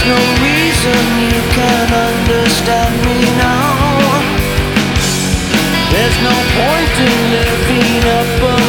There's no reason you can't understand me now. There's no point in living up